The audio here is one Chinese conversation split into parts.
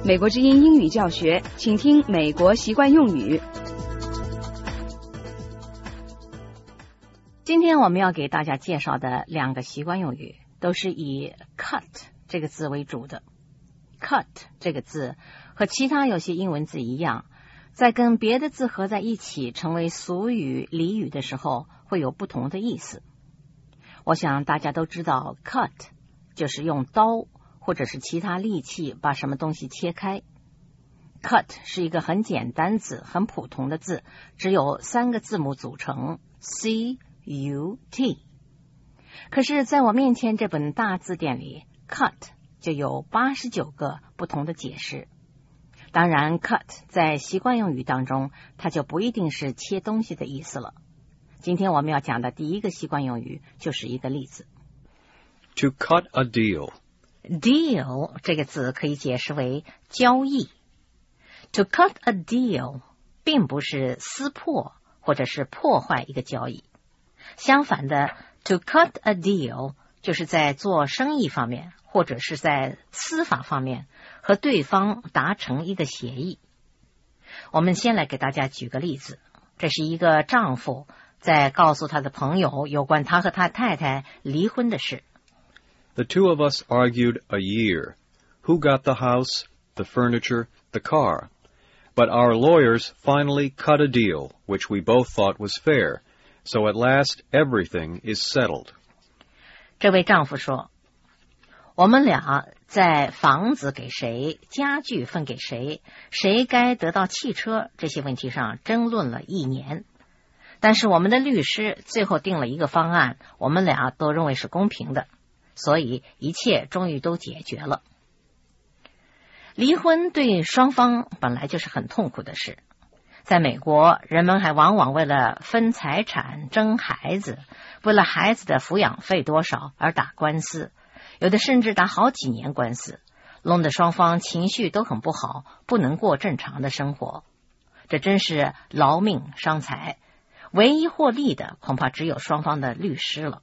美国之音英语教学，请听美国习惯用语。 今天我们要给大家介绍的两个习惯用语都是以 cut 这个字为主的。cut 这个字和其他有些英文字一样，在跟别的字合在一起成为俗语俚语的时候会有不同的意思。我想大家都知道 cut 就是用刀或者是其他利器把什么东西切开。 cut 是一个很简单字，很普通的字，只有3个字母组成 C-U-T。 可是在我面前这本大字典里， cut 就有89个不同的解释。当然 cut 在习惯用语当中，它就不一定是切东西的意思了。今天我们要讲的第一个习惯用语就是一个例子。 To cut a deal. Deal 这个字可以解释为交易。 To cut a deal 并不是撕破或者是破坏一个交易，相反的 To cut a deal 就是在做生意方面或者是在司法方面和对方达成一个协议。我们先来给大家举个例子，这是一个丈夫在告诉他的朋友有关他和他太太离婚的事。 The two of us argued a year. Who got the house, the furniture, the car? But our lawyers finally cut a deal, which we both thought was fair. So at last, everything is settled. 这位丈夫说，我们俩在房子给谁，家具分给谁，谁该得到汽车这些问题上争论了1年。但是我们的律师最后定了一个方案，我们俩都认为是公平的，所以一切终于都解决了。离婚对双方本来就是很痛苦的事，在美国，人们还往往为了分财产、争孩子，为了孩子的抚养费多少而打官司，有的甚至打好几年官司，弄得双方情绪都很不好，不能过正常的生活。这真是劳命伤财，唯一获利的恐怕只有双方的律师了。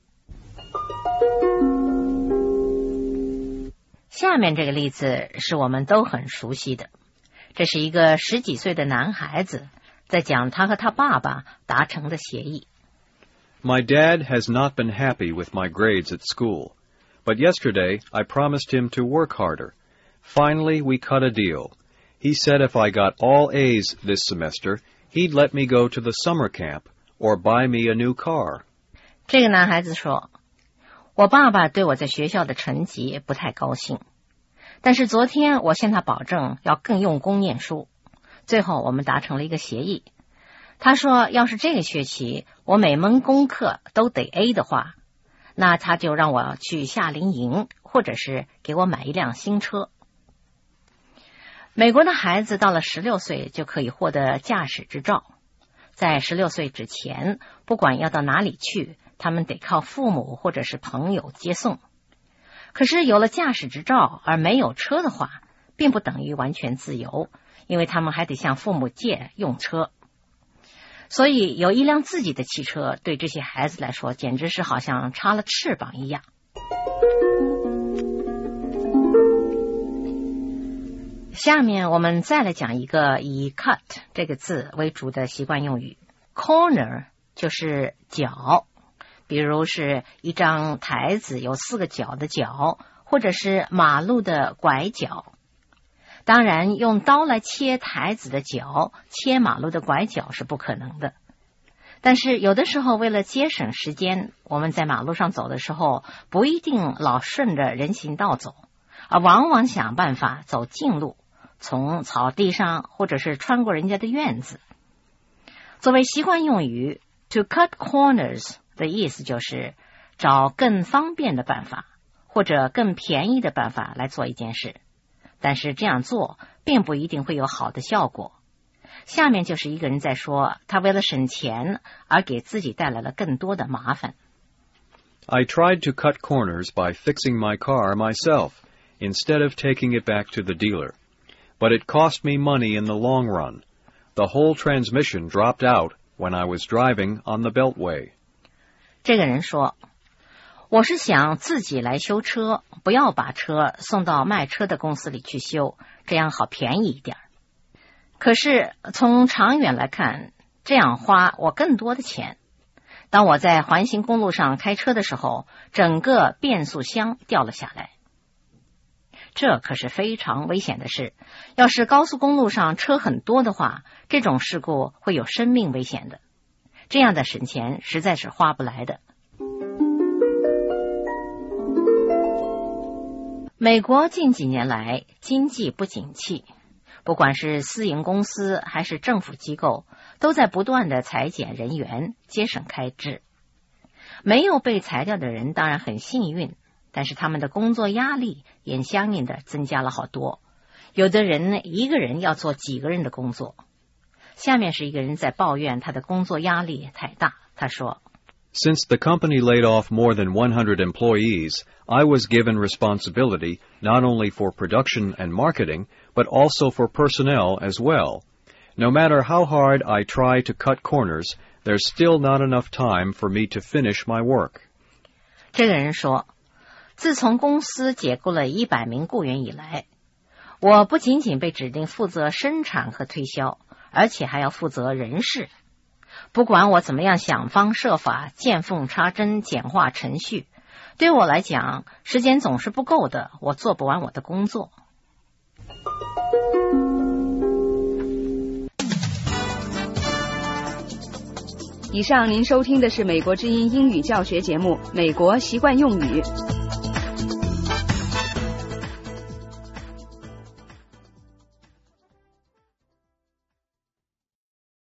下面这个例子是我们都很熟悉的，这是一个10几岁的男孩子在讲他和他爸爸达成的协议。 My dad has not been happy with my grades at school, but yesterday I promised him to work harder. Finally, we cut a deal. He said if I got all A's this semester, he'd let me go to the summer camp or buy me a new car. 这个男孩子说，我爸爸对我在学校的成绩不太高兴，但是昨天我向他保证要更用功念书，最后我们达成了一个协议。他说要是这个学期我每门功课都得 A 的话，那他就让我去夏令营，或者是给我买一辆新车。美国的孩子到了16岁就可以获得驾驶执照，在16岁之前，不管要到哪里去，他们得靠父母或者是朋友接送。可是有了驾驶执照而没有车的话，并不等于完全自由，因为他们还得向父母借用车。所以有一辆自己的汽车对这些孩子来说简直是好像插了翅膀一样。下面我们再来讲一个以 cut 这个字为主的习惯用语。 Corner 就是角，比如是一张台子有4个角的角，或者是马路的拐角。当然用刀来切台子的角，切马路的拐角是不可能的。但是有的时候为了节省时间，我们在马路上走的时候不一定老顺着人行道走，而往往想办法走近路，从草地上或者是穿过人家的院子。作为习惯用语 To cut corners 的意思就是找更方便的办法或者更便宜的办法来做一件事，但是这样做并不一定会有好的效果。下面就是一个人在说，他为了省钱而给自己带来了更多的麻烦。 I tried to cut corners by fixing my car myself, instead of taking it back to the dealer. But it cost me money in the long run. The whole transmission dropped out when I was driving on the Beltway. 这个人说， 我是想自己来修车，不要把车送到卖车的公司里去修，这样好便宜一点。可是从长远来看，这样花我更多的钱。当我在环形公路上开车的时候，整个变速箱掉了下来。这可是非常危险的事，要是高速公路上车很多的话，这种事故会有生命危险的。这样的省钱实在是花不来的。美国近几年来经济不景气，不管是私营公司还是政府机构，都在不断的裁减人员，节省开支。没有被裁掉的人当然很幸运，但是他们的工作压力也相应的增加了好多。有的人一个人要做几个人的工作。下面是一个人在抱怨他的工作压力太大，他说 Since the company laid off more than 100 employees, I was given responsibility not only for production and marketing, but also for personnel as well. No matter how hard I try to cut corners, there's still not enough time for me to finish my work. 这个人说，自从公司解雇了100名雇员以来，我不仅仅被指定负责生产和推销，而且还要负责人事。不管我怎么样想方设法见缝插针简化程序，对我来讲时间总是不够的，我做不完我的工作。 以上您收听的是美国之音英语教学节目《美国习惯用语》。